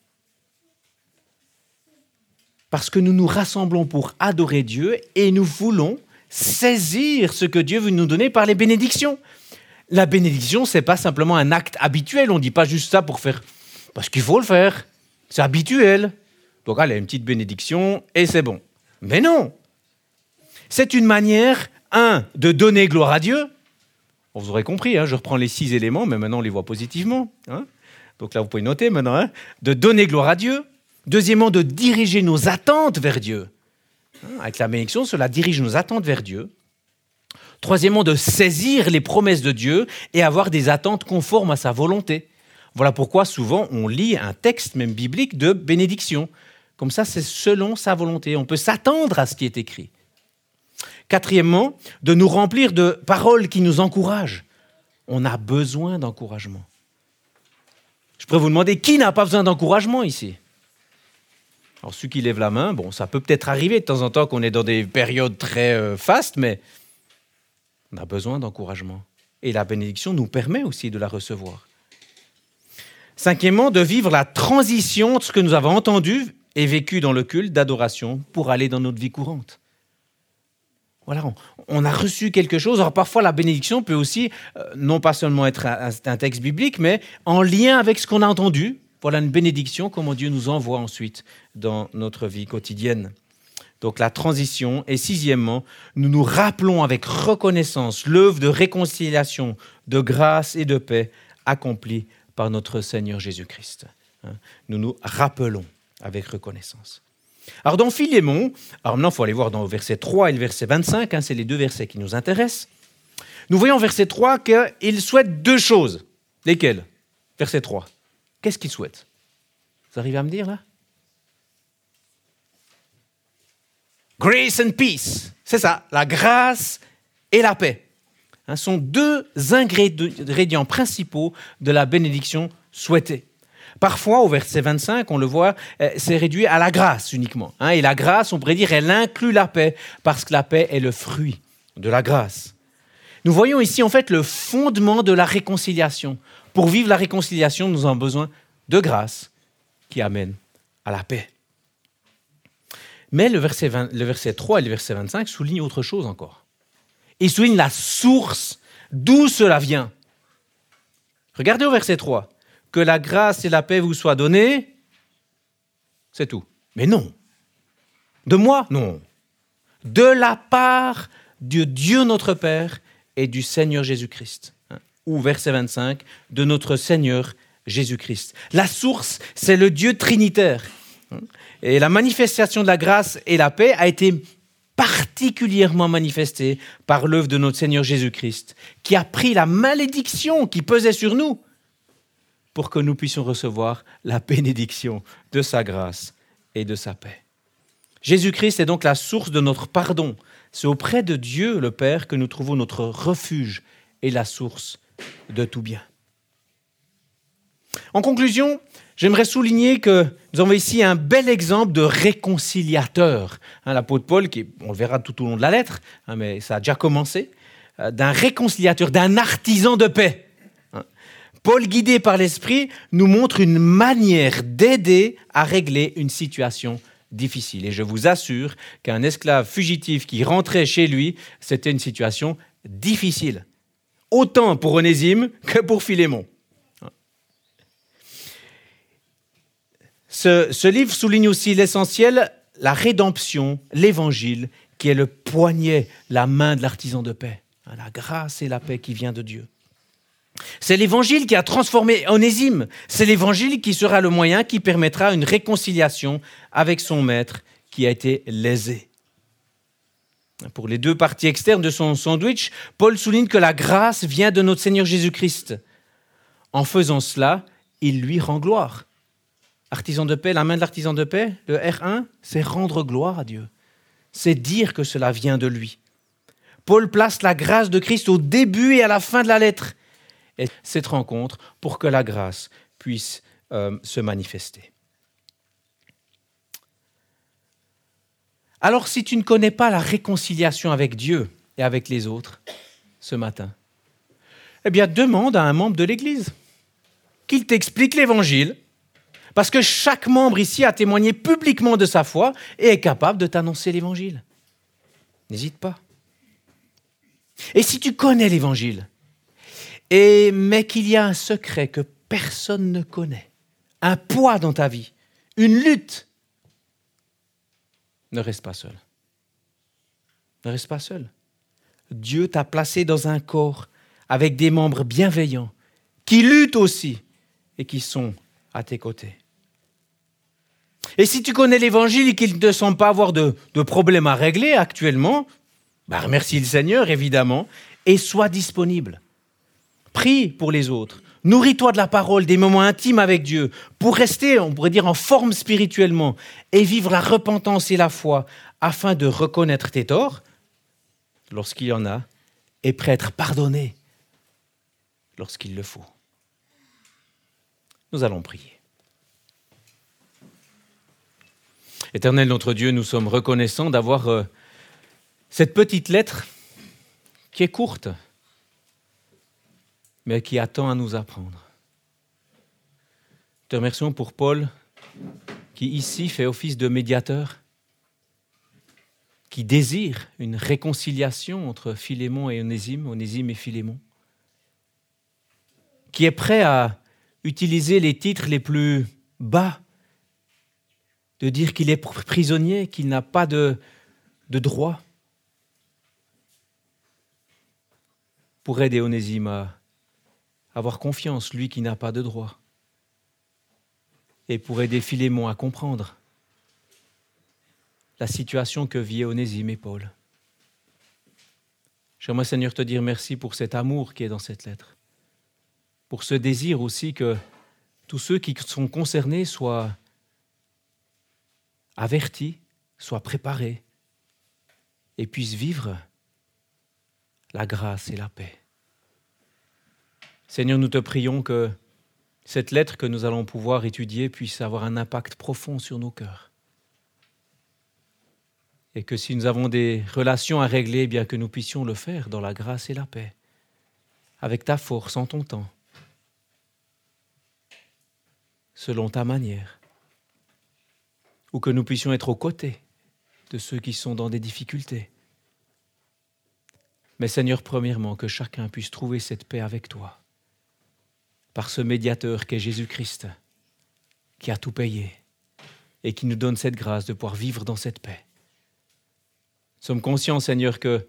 Parce que nous nous rassemblons pour adorer Dieu et nous voulons saisir ce que Dieu veut nous donner par les bénédictions. La bénédiction, ce n'est pas simplement un acte habituel. On ne dit pas juste ça pour faire... Parce qu'il faut le faire. C'est habituel. Donc, allez, une petite bénédiction et c'est bon. Mais non. C'est une manière, un, de donner gloire à Dieu. Vous aurez compris, hein, je reprends les six éléments, mais maintenant on les voit positivement. Hein. Donc là, vous pouvez noter maintenant. Hein, de donner gloire à Dieu. Deuxièmement, de diriger nos attentes vers Dieu. Hein, avec la bénédiction, cela dirige nos attentes vers Dieu. Troisièmement, de saisir les promesses de Dieu et avoir des attentes conformes à sa volonté. Voilà pourquoi souvent on lit un texte, même biblique, de bénédiction. Comme ça, c'est selon sa volonté. On peut s'attendre à ce qui est écrit. Quatrièmement, de nous remplir de paroles qui nous encouragent. On a besoin d'encouragement. Je pourrais vous demander, qui n'a pas besoin d'encouragement ici ? Alors, ceux qui lèvent la main, bon, ça peut peut-être arriver de temps en temps qu'on est dans des périodes très euh, fastes, mais on a besoin d'encouragement. Et la bénédiction nous permet aussi de la recevoir. Cinquièmement, de vivre la transition de ce que nous avons entendu et vécu dans le culte d'adoration pour aller dans notre vie courante. Voilà, on, on a reçu quelque chose. Alors parfois, la bénédiction peut aussi, euh, non pas seulement être un, un texte biblique, mais en lien avec ce qu'on a entendu. Voilà une bénédiction, comment Dieu nous envoie ensuite dans notre vie quotidienne. Donc la transition. Et sixièmement, nous nous rappelons avec reconnaissance l'œuvre de réconciliation, de grâce et de paix accomplie par notre Seigneur Jésus-Christ. Nous nous rappelons avec reconnaissance. Alors dans Philémon, alors maintenant il faut aller voir dans le verset trois et le verset vingt-cinq, hein, c'est les deux versets qui nous intéressent. Nous voyons au verset trois qu'il souhaite deux choses. Lesquelles ? Verset trois. Qu'est-ce qu'il souhaite ? Vous arrivez à me dire là ? Grace and peace, c'est ça, la grâce et la paix. Hein, sont deux ingrédients principaux de la bénédiction souhaitée. Parfois, au verset vingt-cinq, on le voit, c'est réduit à la grâce uniquement. Hein, et la grâce, on pourrait dire, elle inclut la paix, parce que la paix est le fruit de la grâce. Nous voyons ici, en fait, le fondement de la réconciliation. Pour vivre la réconciliation, nous avons besoin de grâce qui amène à la paix. Mais le verset, vingt, le verset trois et le verset vingt-cinq soulignent autre chose encore. Ils soulignent la source d'où cela vient. Regardez au verset trois. Que la grâce et la paix vous soient données, c'est tout. Mais non. De moi, non. De la part de Dieu notre Père et du Seigneur Jésus-Christ. Ou verset vingt-cinq, de notre Seigneur Jésus-Christ. La source, c'est le Dieu trinitaire. Et la manifestation de la grâce et la paix a été particulièrement manifestée par l'œuvre de notre Seigneur Jésus-Christ, qui a pris la malédiction qui pesait sur nous pour que nous puissions recevoir la bénédiction de sa grâce et de sa paix. Jésus-Christ est donc la source de notre pardon. C'est auprès de Dieu, le Père, que nous trouvons notre refuge et la source de tout bien. En conclusion, j'aimerais souligner que nous avons ici un bel exemple de réconciliateur. Hein, l'apôtre Paul, qui, on le verra tout au long de la lettre, hein, mais ça a déjà commencé, euh, d'un réconciliateur, d'un artisan de paix. Hein. Paul, guidé par l'Esprit, nous montre une manière d'aider à régler une situation difficile. Et je vous assure qu'un esclave fugitif qui rentrait chez lui, c'était une situation difficile. Autant pour Onésime que pour Philémon. Ce, ce livre souligne aussi l'essentiel, la rédemption, l'évangile, qui est le poignet, la main de l'artisan de paix. La grâce et la paix qui vient de Dieu. C'est l'évangile qui a transformé Onésime. C'est l'évangile qui sera le moyen qui permettra une réconciliation avec son maître qui a été lésé. Pour les deux parties externes de son sandwich, Paul souligne que la grâce vient de notre Seigneur Jésus-Christ. En faisant cela, il lui rend gloire. Artisan de paix, la main de l'artisan de paix, le R un, c'est rendre gloire à Dieu. C'est dire que cela vient de lui. Paul place la grâce de Christ au début et à la fin de la lettre. Et cette rencontre pour que la grâce puisse euh, se manifester. Alors si tu ne connais pas la réconciliation avec Dieu et avec les autres ce matin, eh bien demande à un membre de l'Église qu'il t'explique l'Évangile, parce que chaque membre ici a témoigné publiquement de sa foi et est capable de t'annoncer l'Évangile. N'hésite pas. Et si tu connais l'Évangile, et, mais qu'il y a un secret que personne ne connaît, un poids dans ta vie, une lutte, ne reste pas seul. Ne reste pas seul. Dieu t'a placé dans un corps avec des membres bienveillants qui luttent aussi et qui sont à tes côtés. Et si tu connais l'Évangile et qu'il ne te semble pas avoir de, de problème à régler actuellement, bah remercie le Seigneur évidemment et sois disponible. Prie pour les autres. Nourris-toi de la parole, des moments intimes avec Dieu pour rester, on pourrait dire, en forme spirituellement et vivre la repentance et la foi afin de reconnaître tes torts lorsqu'il y en a et prêt à être pardonné lorsqu'il le faut. Nous allons prier. Éternel notre Dieu, nous sommes reconnaissants d'avoir euh, cette petite lettre qui est courte, mais qui attend à nous apprendre. Te remercions pour Paul, qui ici fait office de médiateur, qui désire une réconciliation entre Philémon et Onésime, Onésime et Philémon, qui est prêt à utiliser les titres les plus bas, de dire qu'il est prisonnier, qu'il n'a pas de, de droit, pour aider Onésime à avoir confiance, lui qui n'a pas de droit, et pour aider Philémon à comprendre la situation que vit Onésime et Paul. J'aimerais, Seigneur, te dire merci pour cet amour qui est dans cette lettre, pour ce désir aussi que tous ceux qui sont concernés soient avertis, soient préparés et puissent vivre la grâce et la paix. Seigneur, nous te prions que cette lettre que nous allons pouvoir étudier puisse avoir un impact profond sur nos cœurs. Et que si nous avons des relations à régler, eh bien que nous puissions le faire dans la grâce et la paix, avec ta force, en ton temps, selon ta manière, ou que nous puissions être aux côtés de ceux qui sont dans des difficultés. Mais Seigneur, premièrement, que chacun puisse trouver cette paix avec toi, par ce médiateur qu'est Jésus-Christ, qui a tout payé et qui nous donne cette grâce de pouvoir vivre dans cette paix. Nous sommes conscients, Seigneur, que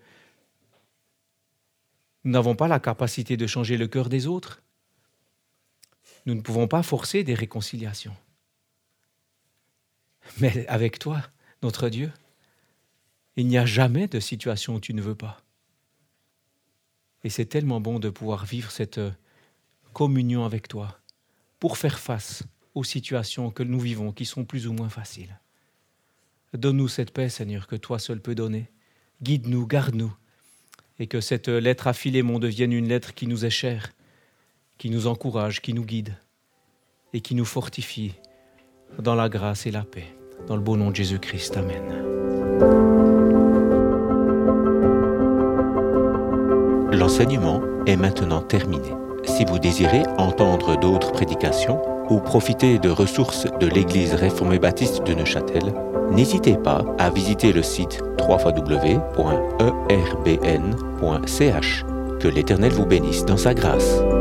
nous n'avons pas la capacité de changer le cœur des autres. Nous ne pouvons pas forcer des réconciliations. Mais avec toi, notre Dieu, il n'y a jamais de situation où tu ne veux pas. Et c'est tellement bon de pouvoir vivre cette communion avec toi pour faire face aux situations que nous vivons qui sont plus ou moins faciles. Donne-nous cette paix, Seigneur, que toi seul peux donner. Guide-nous, garde-nous, et que cette lettre à Philémon devienne une lettre qui nous est chère, qui nous encourage, qui nous guide et qui nous fortifie dans la grâce et la paix. Dans le beau nom de Jésus-Christ. Amen. L'enseignement est maintenant terminé. Si vous désirez entendre d'autres prédications ou profiter de ressources de l'Église réformée baptiste de Neuchâtel, n'hésitez pas à visiter le site w w w point e r b n point c h. Que l'Éternel vous bénisse dans sa grâce.